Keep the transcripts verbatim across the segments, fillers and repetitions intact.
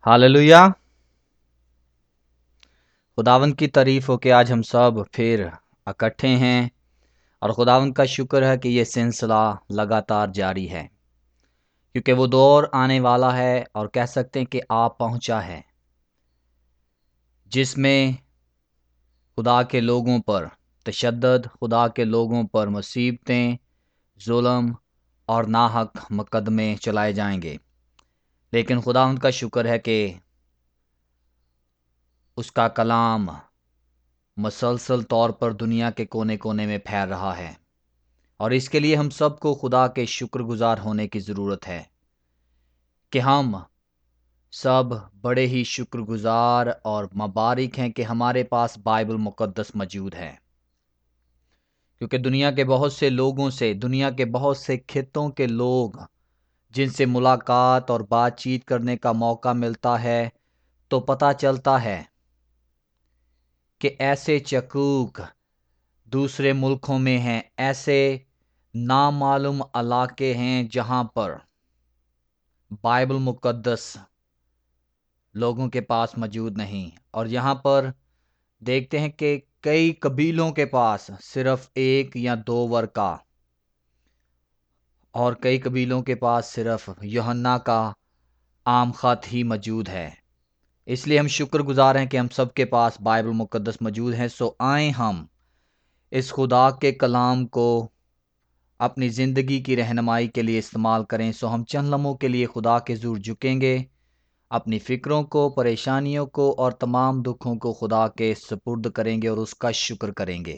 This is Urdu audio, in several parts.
हालेलुया। खुदावंद की तारीफ हो कि आज हम सब फिर इकट्ठे हैं और खुदावंद का शुक्र है कि ये सिलसिला लगातार जारी है, क्योंकि वो दौर आने वाला है और कह सकते हैं कि आ पहुंचा है, जिसमें खुदा के लोगों पर तशद्दुद, खुदा के लोगों पर मुसीबतें, जुल्म और नाहक मुकदमे चलाए जाएंगे। लेकिन खुदावंद का शुक्र है कि उसका कलाम मुसलसल तौर पर दुनिया के कोने कोने में फैल रहा है, और इसके लिए हम सबको खुदा के शुक्रगुजार होने की ज़रूरत है कि हम सब बड़े ही शुक्रगुजार और मुबारक हैं कि हमारे पास बाइबल मुक़द्दस मौजूद है। क्योंकि दुनिया के बहुत से लोगों से, दुनिया के बहुत से खित्तों के लोग जिनसे मुलाकात और बातचीत करने का मौका मिलता है, तो पता चलता है कि ऐसे चकूक दूसरे मुल्कों में हैं, ऐसे नामालूम इलाके हैं जहाँ पर बाइबल मुक़द्दस लोगों के पास मौजूद नहीं। और यहाँ पर देखते हैं कि कई कबीलों के पास सिर्फ एक या दो वर्का, और कई कबीलों के पास सिर्फ यूहन्ना का आम ख़त ही मौजूद है। इसलिए हम शुक्रगुजार हैं कि हम सब के पास बाइबल मुक़द्दस मौजूद है। सो आए हम इस खुदा के कलाम को अपनी ज़िंदगी की रहनुमाई के लिए इस्तेमाल करें। सो हम चंद लम्हों के लिए खुदा के ज़ूर झुकेंगे, अपनी फ़िक्रों को, परेशानियों को और तमाम दुखों को खुदा के सुपुर्द करेंगे और उसका शुक्र करेंगे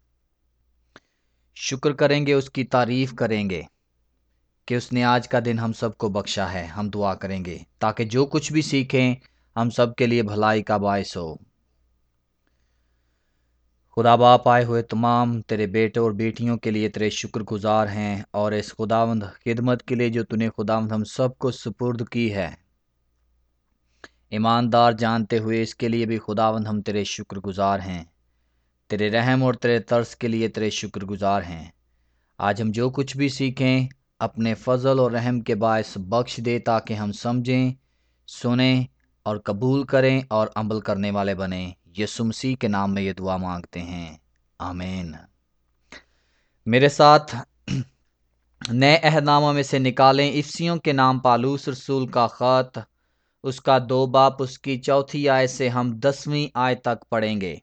शुक्र करेंगे उसकी तारीफ़ करेंगे कि उसने आज का दिन हम सबको बख्शा है। हम दुआ करेंगे ताकि जो कुछ भी सीखें हम सब के लिए भलाई का बायस हो। खुदा बाप, आए हुए तमाम तेरे बेटे और बेटियों के लिए तेरे शुक्रगुजार हैं, और इस खुदावंद खिदमत के लिए जो तूने खुदावंद हम सबको सुपुर्द की है, ईमानदार जानते हुए इसके लिए भी खुदावंद हम तेरे शुक्रगुजार हैं। तेरे रहम और तेरे तरस के लिए तेरे शुक्रगुजार हैं। आज हम जो कुछ भी सीखें अपने फजल और रहम के बायस बख्श दे, ताकि हम समझें, सुनें और कबूल करें और अमल करने वाले बने। यीशु मसीह के नाम में ये दुआ मांगते हैं, आमीन। मेरे साथ नए अहदनामा में से निकालें इफ्सियों के नाम पालूस रसूल का ख़त, उसका दो बाप, उसकी चौथी आयत से हम दसवीं आयत तक पढ़ेंगे।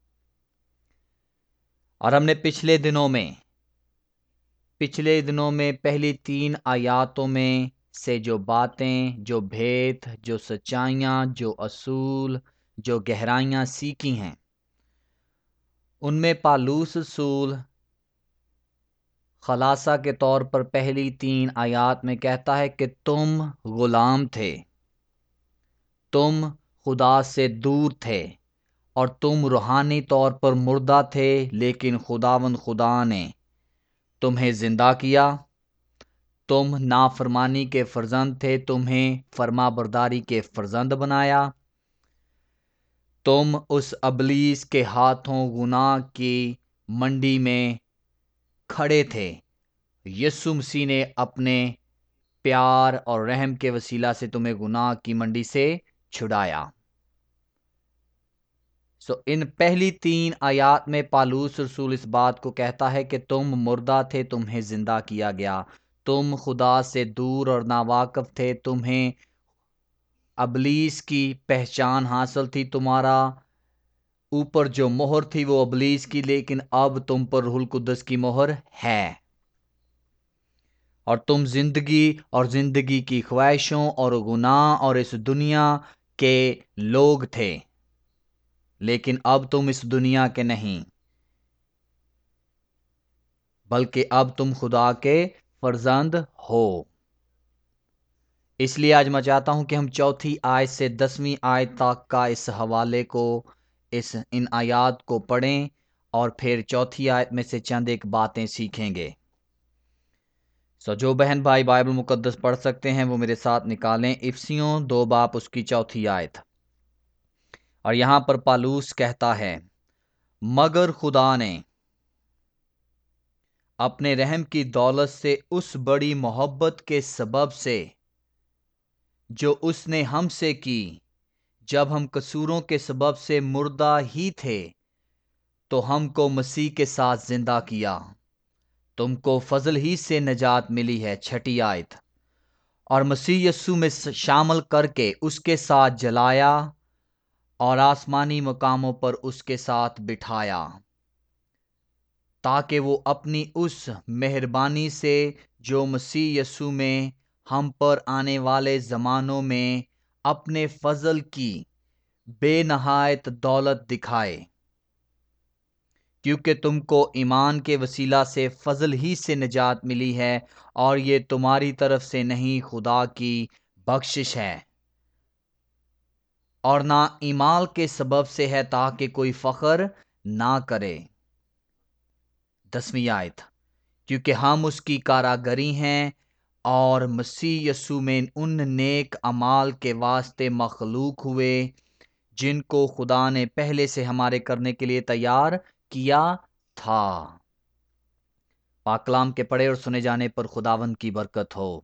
और हमने पिछले दिनों में पिछले दिनों में पहली तीन आयातों में से जो बातें, जो भेद, जो सच्चाइयाँ, जो असूल, जो गहराइयाँ सीखी हैं, उनमें पालूस रसूल खलासा के तौर पर पहली तीन आयात में कहता है कि तुम गुलाम थे, तुम खुदा से दूर थे और तुम रूहानी तौर पर मुर्दा थे, लेकिन खुदावंद खुदा ने तुम्हें जिंदा किया। तुम नाफरमानी के फर्जंद थे, तुम्हें फरमाबरदारी के फर्जंद बनाया। तुम उस अबलीस के हाथों गुनाह की मंडी में खड़े थे। यीशु मसीह ने अपने प्यार और रहम के वसीला से तुम्हें गुनाह की मंडी से छुड़ाया। सो इन पहली तीन आयात में पालूस रसूल इस बात को कहता है कि तुम मुर्दा थे, तुम्हें जिंदा किया गया। तुम खुदा से दूर और नावाकिफ थे, तुम्हें अबलीस की पहचान हासिल थी, तुम्हारा ऊपर जो मोहर थी वो अबलीस की, लेकिन अब तुम पर रूहुल कुद्दस की मोहर है। और तुम जिंदगी और जिंदगी की ख्वाहिशों और गुनाह और इस दुनिया के लोग थे, लेकिन अब तुम इस दुनिया के नहीं, बल्कि अब तुम खुदा के फर्जंद हो। इसलिए आज मैं चाहता हूं कि हम चौथी आयत से दसवीं आयत तक का इस हवाले को, इस इन आयात को पढ़ें और फिर चौथी आयत में से चंद एक बातें सीखेंगे। सो जो बहन भाई बाइबल मुकद्दस पढ़ सकते हैं वो मेरे साथ निकालें इफ्सियों दो बाप उसकी चौथी आयत। और यहां पर पालूस कहता है, मगर खुदा ने अपने रहम की दौलत से उस बड़ी मोहब्बत के सबब से जो उसने हमसे की जब हम कसूरों के सबब से मुर्दा ही थे, तो हमको मसीह के साथ जिंदा किया। तुमको फजल ही से नजात मिली है। छठी आयत। और मसीह यस्सु में शामिल करके उसके साथ जलाया और आसमानी मकामों पर उसके साथ बिठाया, ताकि वो अपनी उस मेहरबानी से जो मसीह यस्सु में हम पर आने वाले ज़मानों में अपने फजल की बेनहायत दौलत दिखाए, क्योंकि तुमको ईमान के वसीला से फजल ही से निजात मिली है, और ये तुम्हारी तरफ से नहीं, खुदा की बख्शिश है, और ना ईमाल के सबब से है, ताकि कोई फख्र ना करे। दसवीं आयत। क्योंकि हम उसकी कारागरी हैं और मसीह यस्सु में उन नेक अमाल के वास्ते मखलूक हुए जिनको खुदा ने पहले से हमारे करने के लिए तैयार किया था। पाक कलाम के पढ़े और सुने जाने पर खुदावंद की बरकत हो।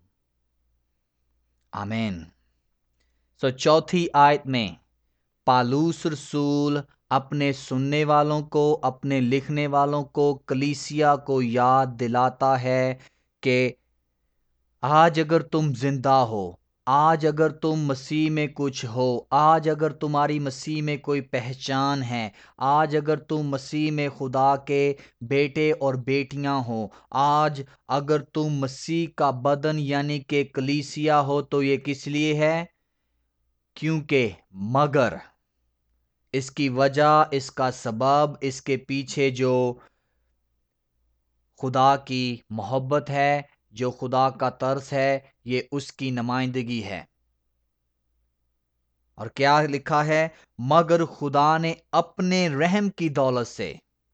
आमीन। सो चौथी आयत में पालूस रसूल अपने सुनने वालों को, अपने लिखने वालों को, कलीसिया को याद दिलाता है कि आज अगर तुम जिंदा हो, आज अगर तुम मसीह में कुछ हो, आज अगर तुम्हारी मसीह में कोई पहचान है, आज अगर तुम मसीह में खुदा के बेटे और बेटियां हो, आज अगर तुम मसीह का बदन यानी कि कलीसिया हो, तो ये किस लिए है? क्योंकि मगर इसकी वजह, इसका सबब, इसके पीछे जो खुदा की मोहब्बत है, जो खुदा का तरस है, ये उसकी नुमाइंदगी है। और क्या लिखा है? मगर खुदा ने अपने रहम की दौलत से,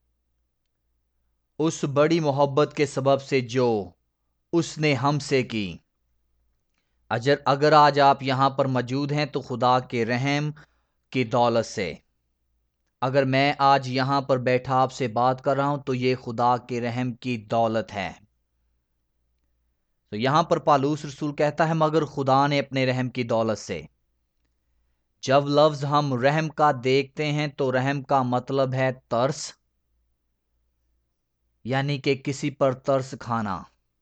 उस बड़ी मोहब्बत के सबब से जो उसने हमसे की। अगर अगर आज आप यहां पर मौजूद हैं तो खुदा के रहम की दौलत से। अगर मैं आज यहां पर बैठा आपसे बात कर रहा हूं तो ये खुदा के रहम की दौलत है। तो यहां पर पालूस रसूल कहता है मगर खुदा ने अपने रहम की दौलत से। जब लफ्ज हम रहम का देखते हैं तो रहम का मतलब है तरस, यानी कि किसी पर तरस खाना।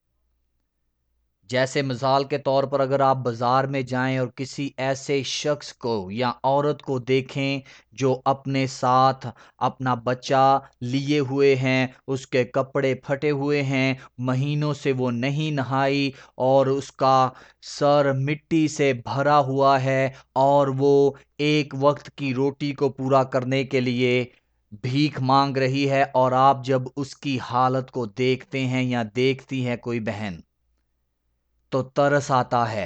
जैसे मिसाल के तौर पर अगर आप बाजार में जाएं और किसी ऐसे शख्स को या औरत को देखें जो अपने साथ अपना बच्चा लिए हुए हैं, उसके कपड़े फटे हुए हैं, महीनों से वो नहीं नहाई और उसका सर मिट्टी से भरा हुआ है, और वो एक वक्त की रोटी को पूरा करने के लिए भीख मांग रही है, और आप जब उसकी हालत को देखते हैं या देखती हैं कोई बहन, तो तरस आता है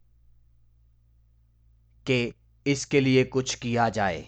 कि इसके लिए कुछ किया जाए,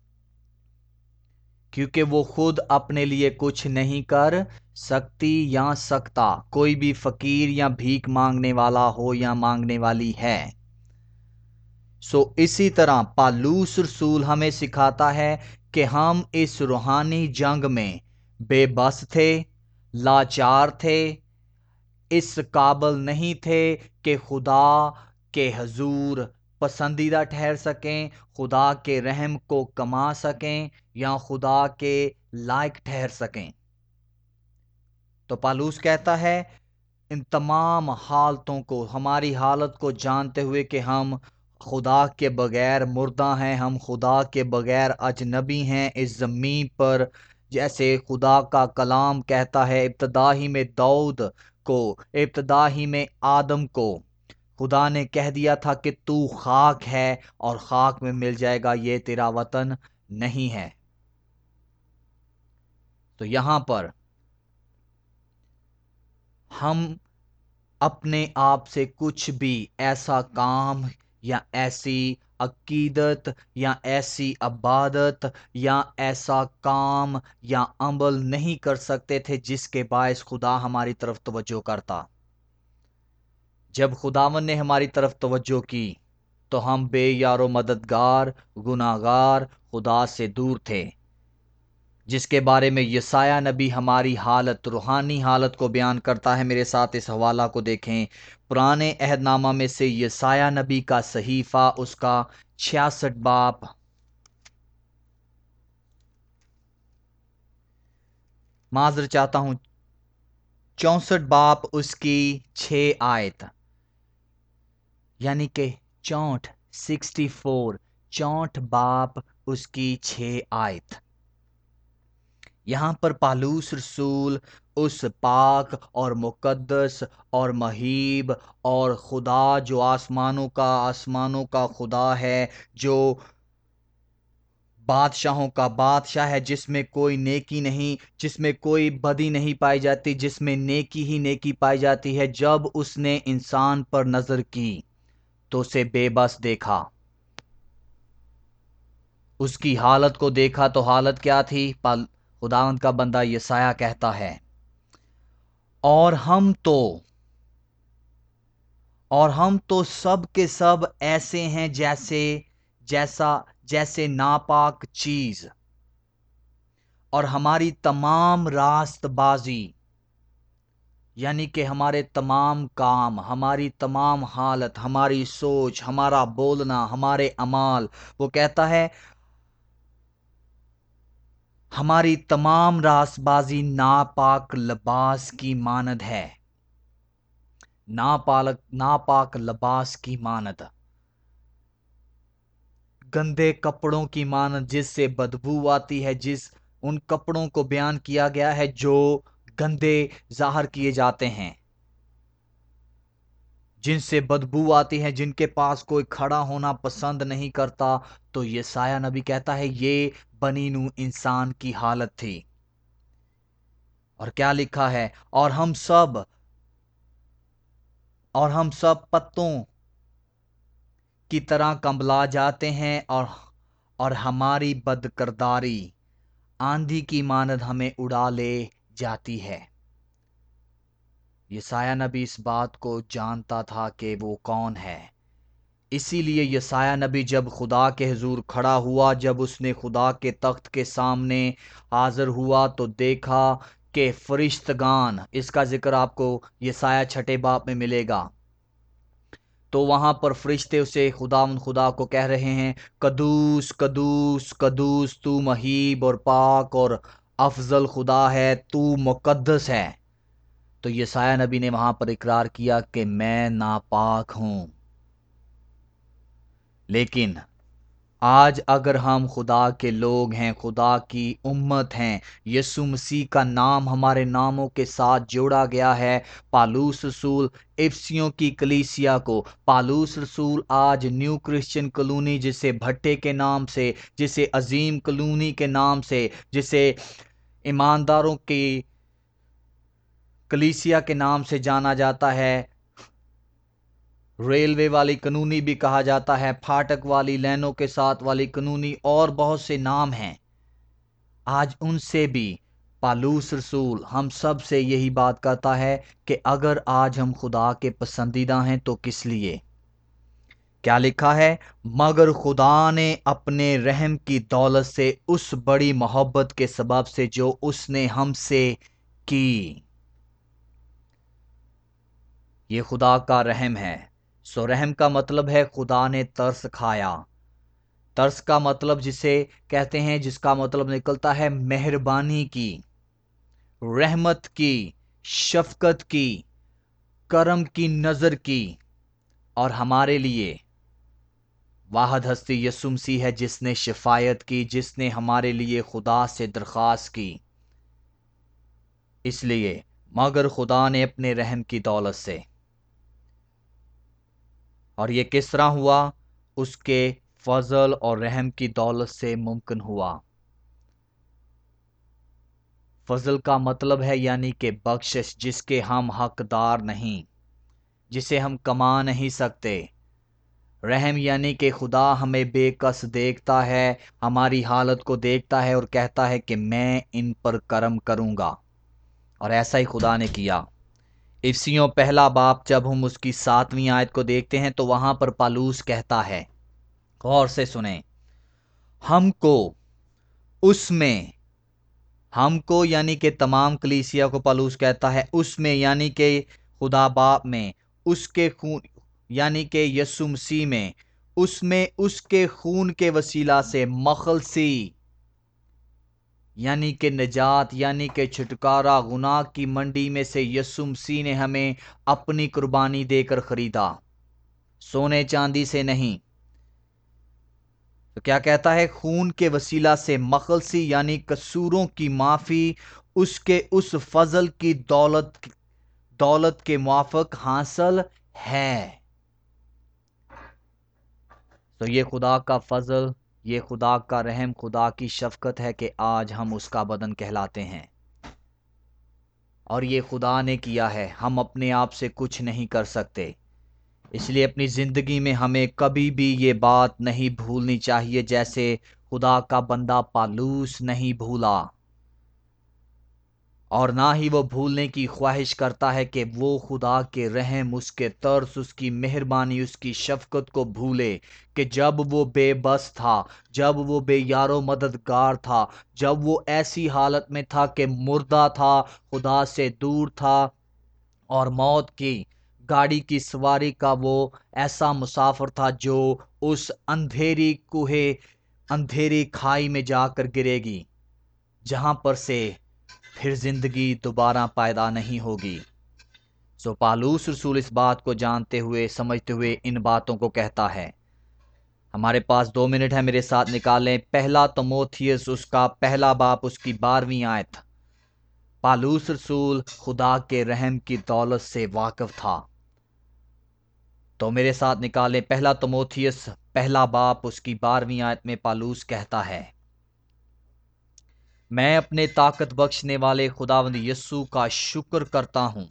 क्योंकि वो खुद अपने लिए कुछ नहीं कर सकती या सकता, कोई भी फकीर या भीख मांगने वाला हो या मांगने वाली है। सो इसी तरह पालूस रसूल हमें सिखाता है कि हम इस रूहानी जंग में बेबस थे, लाचार थे, इस काबिल नहीं थे कि खुदा के हजूर पसंदीदा ठहर सकें, खुदा के रहम को कमा सकें या खुदा के लायक ठहर सकें। तो पालूस कहता है इन तमाम हालतों को, हमारी हालत को जानते हुए कि हम खुदा के बगैर मुर्दा हैं, हम खुदा के बगैर अजनबी हैं इस ज़मीन पर। जैसे खुदा का कलाम कहता है, इब्तदा ही में दाऊद को, इब्तदा ही में आदम को खुदा ने कह दिया था कि तू खाक है और खाक में मिल जाएगा, ये तेरा वतन नहीं है। तो यहां पर हम अपने आप से कुछ भी ऐसा काम या ऐसी अकीदत या ऐसी इबादत या ऐसा काम या अमल नहीं कर सकते थे जिसके बायस खुदा हमारी तरफ तवज्जो करता। जब खुदावन ने हमारी तरफ तवज्जो की तो हम बेयारो मददगार गुनाहगार खुदा से दूर थे। جس کے بارے میں یسایہ نبی ہماری حالت، روحانی حالت کو بیان کرتا ہے۔ میرے ساتھ اس حوالہ کو دیکھیں، پرانے عہد نامہ میں سے یسایہ نبی کا صحیفہ، اس کا چھیاسٹھ باب، معذر چاہتا ہوں چونسٹھ باب، اس کی چھ آیت، یعنی کہ چونٹ سکسٹی فور، چونٹ باب اس کی چھ آیت۔ یہاں پر پالوس رسول اس پاک اور مقدس اور مہیب اور خدا جو آسمانوں کا آسمانوں کا خدا ہے، جو بادشاہوں کا بادشاہ ہے، جس میں کوئی نیکی نہیں، جس میں کوئی بدی نہیں پائی جاتی، جس میں نیکی ہی نیکی پائی جاتی ہے، جب اس نے انسان پر نظر کی تو اسے بے بس دیکھا، اس کی حالت کو دیکھا تو حالت کیا تھی؟ خداوند کا بندہ یسایہ کہتا ہے، اور ہم تو اور ہم تو سب کے سب ایسے ہیں جیسے جیسا جیسے ناپاک چیز، اور ہماری تمام راست بازی، یعنی کہ ہمارے تمام کام، ہماری تمام حالت، ہماری سوچ، ہمارا بولنا، ہمارے اعمال، وہ کہتا ہے ہماری تمام راست بازی ناپاک لباس کی مانند ہے، ناپالک ناپاک لباس کی مانند، گندے کپڑوں کی مانند جس سے بدبو آتی ہے، جس ان کپڑوں کو بیان کیا گیا ہے جو گندے ظاہر کیے جاتے ہیں، جن سے بدبو آتی ہے، جن کے پاس کوئی کھڑا ہونا پسند نہیں کرتا۔ تو یسایہ نبی کہتا ہے یہ بنی نوع انسان کی حالت تھی۔ اور کیا لکھا ہے؟ اور ہم سب اور ہم سب پتوں کی طرح کمبلا جاتے ہیں، اور اور ہماری بدکرداری آندھی کی مانند ہمیں اڑا لے جاتی ہے۔ یسایہ نبی اس بات کو جانتا تھا کہ وہ کون ہے، اسی لیے یسایہ نبی جب خدا کے حضور کھڑا ہوا، جب اس نے خدا کے تخت کے سامنے حاضر ہوا تو دیکھا کہ فرشتگان، اس کا ذکر آپ کو یسایہ چھٹے باب میں ملے گا، تو وہاں پر فرشتے اسے خدا خدا کو کہہ رہے ہیں، قدوس قدوس قدوس تو مہیب اور پاک اور افضل خدا ہے، تو مقدس ہے۔ تو یسایہ نبی نے وہاں پر اقرار کیا کہ میں ناپاک ہوں، لیکن آج اگر ہم خدا کے لوگ ہیں، خدا کی امت ہیں، یسوع مسیح کا نام ہمارے ناموں کے ساتھ جوڑا گیا ہے، پالوس رسول افسیوں کی کلیسیا کو، پالوس رسول آج نیو کرسچن کلونی، جسے بھٹے کے نام سے، جسے عظیم کلونی کے نام سے، جسے ایمانداروں کی کلیسیا کے نام سے جانا جاتا ہے، ریلوے والی قانونی بھی کہا جاتا ہے، پھاٹک والی، لینوں کے ساتھ والی قانونی، اور بہت سے نام ہیں، آج ان سے بھی پالوس رسول ہم سب سے یہی بات کرتا ہے کہ اگر آج ہم خدا کے پسندیدہ ہیں تو کس لیے؟ کیا لکھا ہے؟ مگر خدا نے اپنے رحم کی دولت سے، اس بڑی محبت کے سبب سے جو اس نے ہم سے کی، یہ خدا کا رحم ہے۔ سو رحم کا مطلب ہے خدا نے ترس کھایا، ترس کا مطلب جسے کہتے ہیں، جس کا مطلب نکلتا ہے مہربانی کی، رحمت کی، شفقت کی، کرم کی نظر کی، اور ہمارے لیے واحد ہستی یسوع مسیح ہے جس نے شفایت کی، جس نے ہمارے لیے خدا سے درخواست کی۔ اس لیے مگر خدا نے اپنے رحم کی دولت سے، اور یہ کس طرح ہوا؟ اس کے فضل اور رحم کی دولت سے ممکن ہوا۔ فضل کا مطلب ہے یعنی کہ بخشش، جس کے ہم حقدار نہیں، جسے ہم کما نہیں سکتے۔ رحم یعنی کہ خدا ہمیں بے کس دیکھتا ہے، ہماری حالت کو دیکھتا ہے اور کہتا ہے کہ میں ان پر کرم کروں گا، اور ایسا ہی خدا نے کیا۔ افسیوں پہلا باب جب ہم اس کی ساتویں آیت کو دیکھتے ہیں تو وہاں پر پالوس کہتا ہے، غور سے سنیں، ہم کو اس میں ہم کو یعنی کہ تمام کلیسیا کو پالوس کہتا ہے اس میں یعنی کہ خدا باپ میں، اس کے خون یعنی کہ یسوع مسیح میں، اس میں اس کے خون کے وسیلہ سے مخلصی یعنی کہ نجات یعنی کہ چھٹکارا گناہ کی منڈی میں سے یسوع مسیح نے ہمیں اپنی قربانی دے کر خریدا، سونے چاندی سے نہیں۔ تو کیا کہتا ہے؟ خون کے وسیلہ سے مخلصی یعنی قصوروں کی معافی اس کے اس فضل کی دولت دولت کے موافق حاصل ہے۔ تو یہ خدا کا فضل، یہ خدا کا رحم، خدا کی شفقت ہے کہ آج ہم اس کا بدن کہلاتے ہیں، اور یہ خدا نے کیا ہے، ہم اپنے آپ سے کچھ نہیں کر سکتے۔ اس لیے اپنی زندگی میں ہمیں کبھی بھی یہ بات نہیں بھولنی چاہیے، جیسے خدا کا بندہ پالوس نہیں بھولا، اور نہ ہی وہ بھولنے کی خواہش کرتا ہے کہ وہ خدا کے رحم، اس کے ترس، اس کی مہربانی، اس کی شفقت کو بھولے کہ جب وہ بے بس تھا، جب وہ بے یار و مددگار تھا، جب وہ ایسی حالت میں تھا کہ مردہ تھا، خدا سے دور تھا، اور موت کی گاڑی کی سواری کا وہ ایسا مسافر تھا جو اس اندھیری کوہے اندھیری کھائی میں جا کر گرے گی، جہاں پر سے پھر زندگی دوبارہ پیدا نہیں ہوگی۔ سو پالوس رسول اس بات کو جانتے ہوئے سمجھتے ہوئے ان باتوں کو کہتا ہے۔ ہمارے پاس دو منٹ ہے، میرے ساتھ نکالیں پہلا تموتھیوس اس کا پہلا باپ اس کی بارہویں آیت۔ پالوس رسول خدا کے رحم کی دولت سے واقف تھا، تو میرے ساتھ نکالیں پہلا تموتھیوس پہلا باپ اس کی بارہویں آیت میں پالوس کہتا ہے، میں اپنے طاقت بخشنے والے خداوند یسوع کا شکر کرتا ہوں۔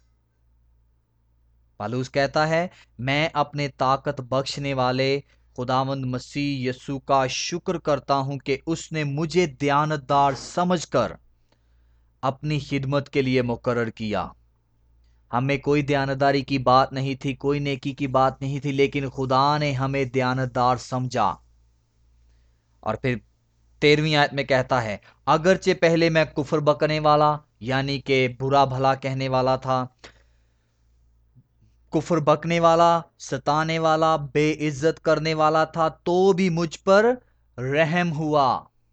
پالوس کہتا ہے، میں اپنے طاقت بخشنے والے خداوند مسیح یسوع کا شکر کرتا ہوں کہ اس نے مجھے دیانتدار سمجھ کر اپنی خدمت کے لیے مقرر کیا۔ ہمیں کوئی دیانتداری کی بات نہیں تھی، کوئی نیکی کی بات نہیں تھی، لیکن خدا نے ہمیں دیانتدار سمجھا۔ اور پھر تیرہویں آیت میں کہتا ہے، اگرچہ پہلے میں کفر بکنے والا یعنی کہ برا بھلا کہنے والا تھا، کفر بکنے والا، ستانے والا، بے عزت کرنے والا تھا، تو بھی مجھ پر رحم ہوا۔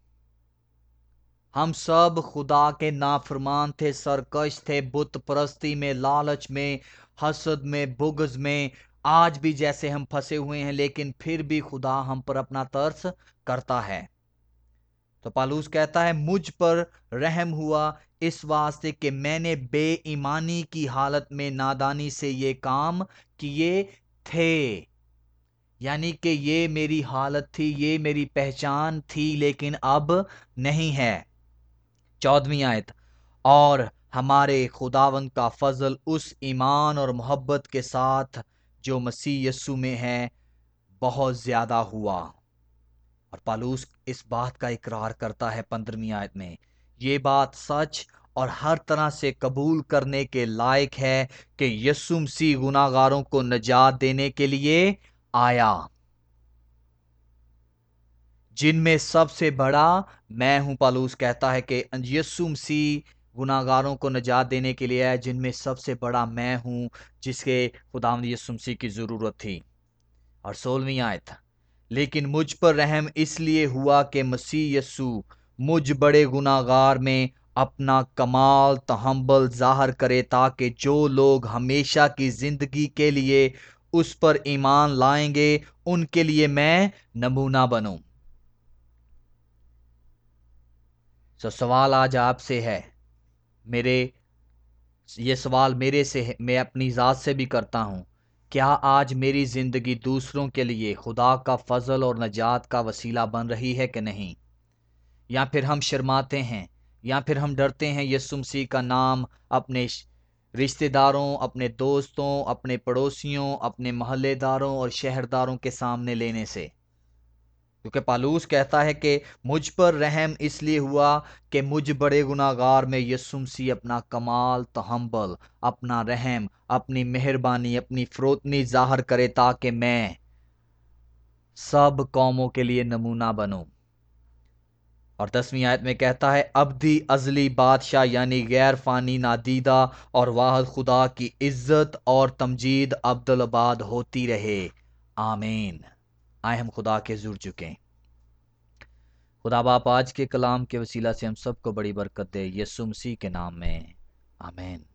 ہم سب خدا کے نافرمان تھے، سرکش تھے، بت پرستی میں، لالچ میں، حسد میں، بغض میں، آج بھی جیسے ہم پھنسے ہوئے ہیں، لیکن پھر بھی خدا ہم پر اپنا ترس کرتا ہے۔ تو پالوس کہتا ہے، مجھ پر رحم ہوا اس واسطے کہ میں نے بے ایمانی کی حالت میں نادانی سے یہ کام کیے تھے، یعنی کہ یہ میری حالت تھی، یہ میری پہچان تھی، لیکن اب نہیں ہے۔ چودہویں آیت، اور ہمارے خداوند کا فضل اس ایمان اور محبت کے ساتھ جو مسیح یسوع میں ہے بہت زیادہ ہوا۔ اور پالوس اس بات کا اقرار کرتا ہے پندرہویں آیت میں، یہ بات سچ اور ہر طرح سے قبول کرنے کے لائق ہے کہ یسوع مسیح گناہ گاروں کو نجات دینے کے لیے آیا، جن میں سب سے بڑا میں ہوں۔ پالوس کہتا ہے کہ یسوع مسیح گناہ گاروں کو نجات دینے کے لیے آیا، جن میں سب سے بڑا میں ہوں، جس کے خداوند یسوع مسیح کی ضرورت تھی۔ اور سولہویں آیت، لیکن مجھ پر رحم اس لیے ہوا کہ مسیح یسوع مجھ بڑے گناہ گار میں اپنا کمال تحمل ظاہر کرے، تاکہ جو لوگ ہمیشہ کی زندگی کے لیے اس پر ایمان لائیں گے ان کے لیے میں نمونہ بنوں۔ سو سوال آج آپ سے ہے، میرے یہ سوال میرے سے ہے، میں اپنی ذات سے بھی کرتا ہوں، کیا آج میری زندگی دوسروں کے لیے خدا کا فضل اور نجات کا وسیلہ بن رہی ہے کہ نہیں؟ یا پھر ہم شرماتے ہیں، یا پھر ہم ڈرتے ہیں یسوع مسیح کا نام اپنے رشتہ داروں، اپنے دوستوں، اپنے پڑوسیوں، اپنے محلے داروں اور شہرداروں کے سامنے لینے سے؟ کیونکہ پالوس کہتا ہے کہ مجھ پر رحم اس لیے ہوا کہ مجھ بڑے گناہ گار میں یسوع مسیح اپنا کمال تحمل، اپنا رحم، اپنی مہربانی، اپنی فروتنی ظاہر کرے، تاکہ میں سب قوموں کے لیے نمونہ بنوں۔ اور دسویں آیت میں کہتا ہے ابدی ازلی بادشاہ یعنی غیر فانی نادیدہ اور واحد خدا کی عزت اور تمجید عبدالآباد ہوتی رہے، آمین۔ آئے ہم خدا کے حضور جھکیں۔ خدا باپ آج کے کلام کے وسیلہ سے ہم سب کو بڑی برکت دے، یسوع مسیح کے نام میں، آمین۔